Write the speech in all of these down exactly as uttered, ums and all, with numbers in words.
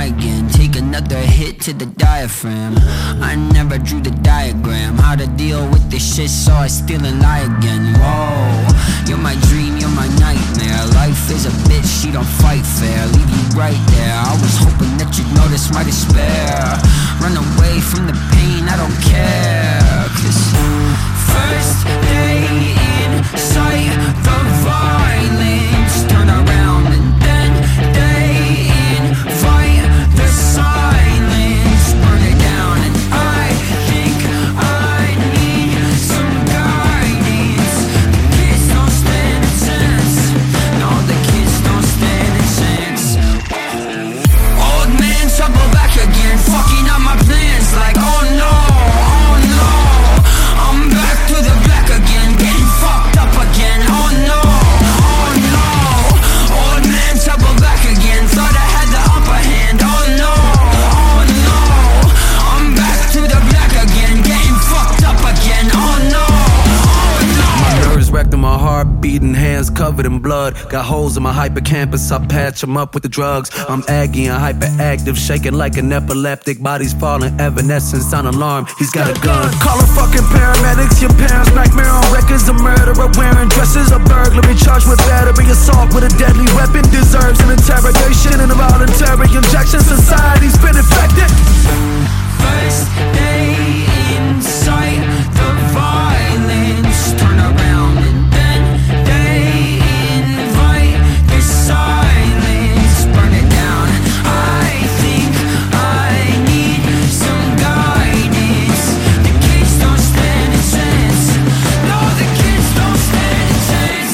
high again. Take another hit to the diaphragm. I never drew the diagram, how to deal with this shit, so I still and lie again. Whoa, you're my dream, you're my nightmare. Life is a bitch, she don't fight fair. Leave you right there, I was hoping that you'd notice my despair. Run away from the pain, I don't care. Cause first day in sight, the violence turn around, and then day in fight, the silence burn it down. And I think I need some guidance. The kids don't stand a chance. No, the kids don't stand a chance. Old man, trouble back again, fucking up my plans. Like oh no, oh no, I'm back to the black again, getting fucked up again. Oh no, oh no, old man, trouble back again. Thought I had the upper hand. Oh no, oh no, I'm back to the black again, getting fucked up again. Oh no, oh no. My nerves wrecked and my heart beating, hands covered in blood. Got holes in my hippocampus, I patch them up with the drugs. I'm aggy and hyperactive, shaking like an epileptic. Body's falling, evanescence on alarm, he's got a gun. Call a fucking paramedics, your parents' nightmare on records. A murderer wearing dresses, a burglary charged with battery, assault with a deadly weapon. Deserves an interrogation and a voluntary injection. Society's been infected. First day in sight, the violence turn around, and then they invite the silence, burn it down. I think I need some guidance. The kids don't stand a chance. No, the kids don't stand a chance.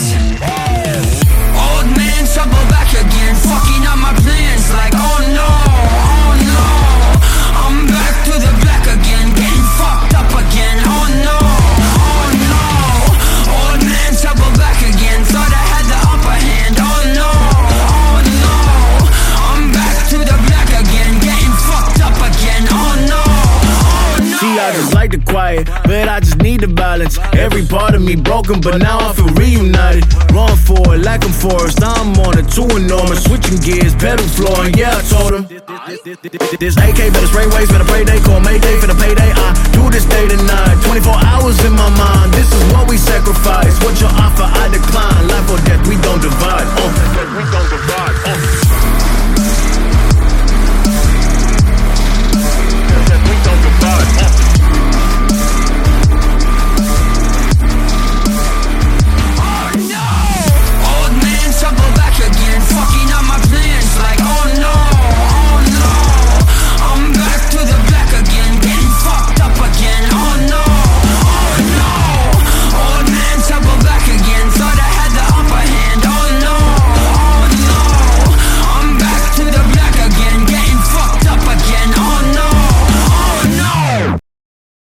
Old man, trouble back again, fucking up my plans. Like oh no, oh no, I'm back to the black again, getting fucked up again. Oh no, oh no, old man, trouble back again. Thought I had the upper hand. Oh no, oh no, I'm back to the black again, getting fucked up again. Oh no, oh no. See, I just like the quiet, but I just need the balance. Every part of me broken, but now I feel reunited. Run for it like I'm Forrest, I'm on it, too enormous. Switching gears, pedal flooring, yeah, I told him. This A K better spray waves, better pray day, call Mayday for the payday. I do this day to night, twenty-four hours in my mind. This is what we sacrifice. What your offer, I decline. Life or death, we don't divide. Uh. We don't divide. Uh.